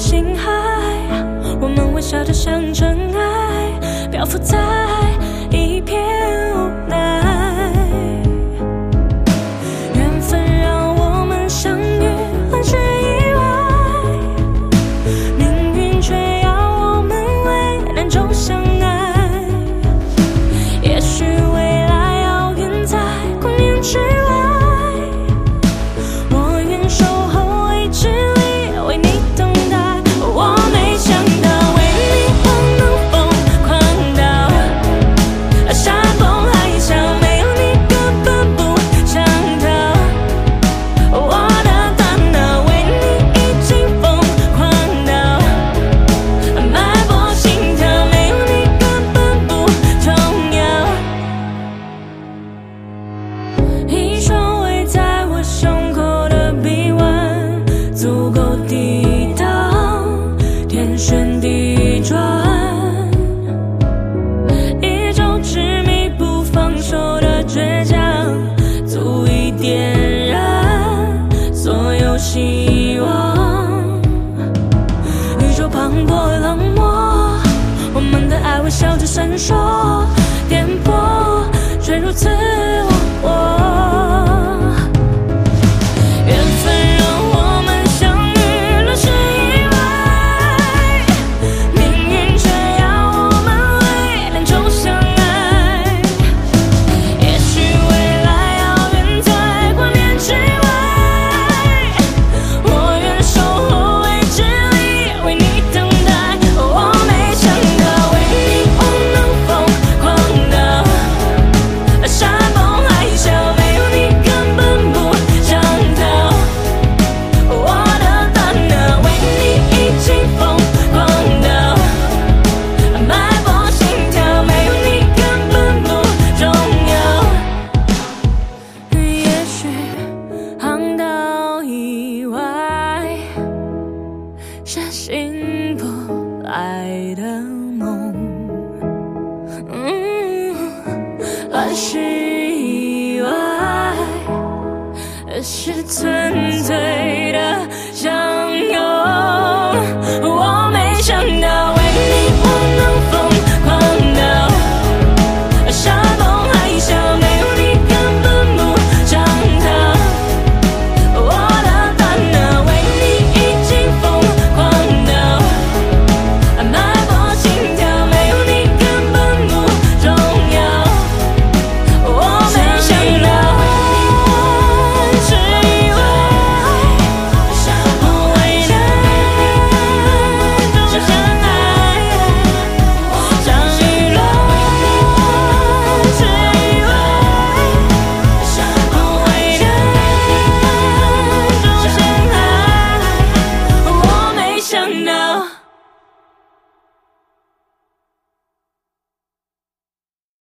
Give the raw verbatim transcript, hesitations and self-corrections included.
心海，我们微笑着像尘埃，漂浮在一片无奈。缘分让我们相遇，很是意外，命运却要我们为难中相爱。也许未来遥远在光年之外，我愿守候未知里，为你等待。我没想到为你我能疯狂到山崩海啸，没有你根本不想逃。我的大脑为你已经疯狂到脉搏心跳，没有你根本不重要。一双围在我胸口的臂弯，足够抵挡天旋地转，一周执迷不放手的倔强，足以点燃所有希望。宇宙磅礴冷漠，我们的爱微笑着闪烁，颠簸却如此忘我。缘分让我们相遇，乱世意外，命运却要我们为难中相爱。也许未来遥远在光年之外，我愿守候未知里，为你等待。我没想到为你我能疯狂到山崩海啸，没有你根本不想逃。我的大脑为你已经疯狂到脉搏心跳，没有你根本不重要。也许航道以外是醒不来的梦，嗯，乱世意外是纯粹的想